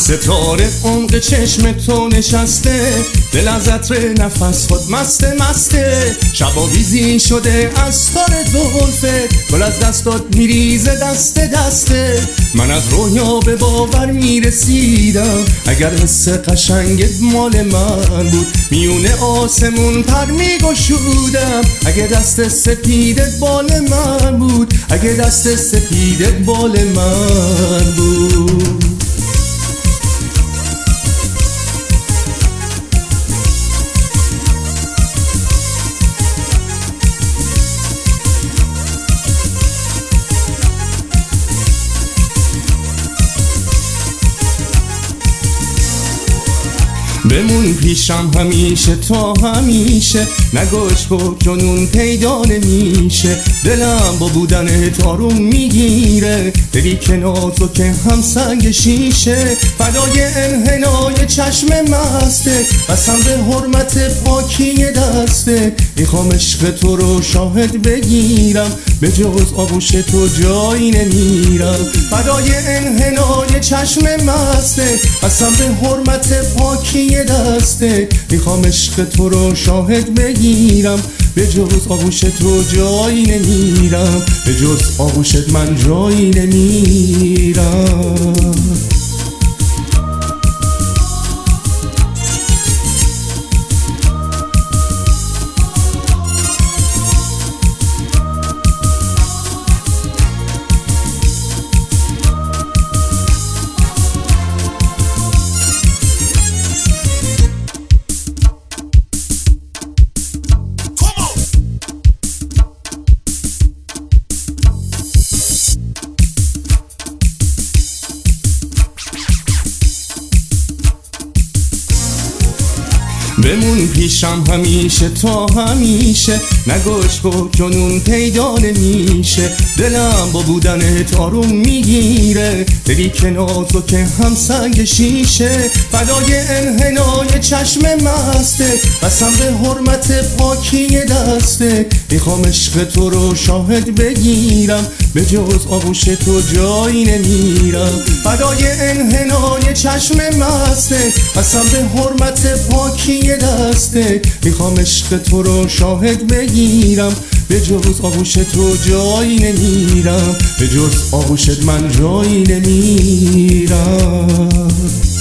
ستاره عمق چشم تو نشسته، دل از عطر نفس خود مسته مسته. شباویزی شده از تار زلفت، گل از دستات میریزه دسته دسته. من از رویا به باور میرسیدم اگر حس قشنگت مال من بود. میونه آسمون پر میگشودم اگه دست سپیدت بال من بود. اگه دست سپیدت بال من بود. بمون پیشم همیشه تا همیشه، نگوش با جنون پیدا نمیشه. دلم با بودن آروم میگیره، دلی که نازکه هم سنگ شیشه. فدای انحنای چشم مسته، بسم به حرمت پاکی دسته. میخوام عشق تو رو شاهد بگیرم، به جز آغوش تو جایی نمیرم. فدای انحنای چشم مسته، بسم به حرمت پاکی دسته. میخوام عشق تو رو شاهد بگیرم، به جز آغوش تو جایی نمیرم. به جز آغوشت من جایی نمیرم. بمون پیشم همیشه تا همیشه، نگوش با جنون پیدا نمیشه. دلم با بودن آروم میگیره، دلی که نازکه هم سنگ شیشه. فدای انحنای چشم مسته، بسم به حرمت پاکی دسته. میخوام عشق تو رو شاهد بگیرم، به جز آغوش تو جایی نمیرم. فدای انحنای چشم مسته، بسم به حرمت پاکی دسته. میخوام عشق تو رو شاهد بگیرم، به جز آغوش تو جایی نمیرم. به جز آغوشت من جایی نمیرم.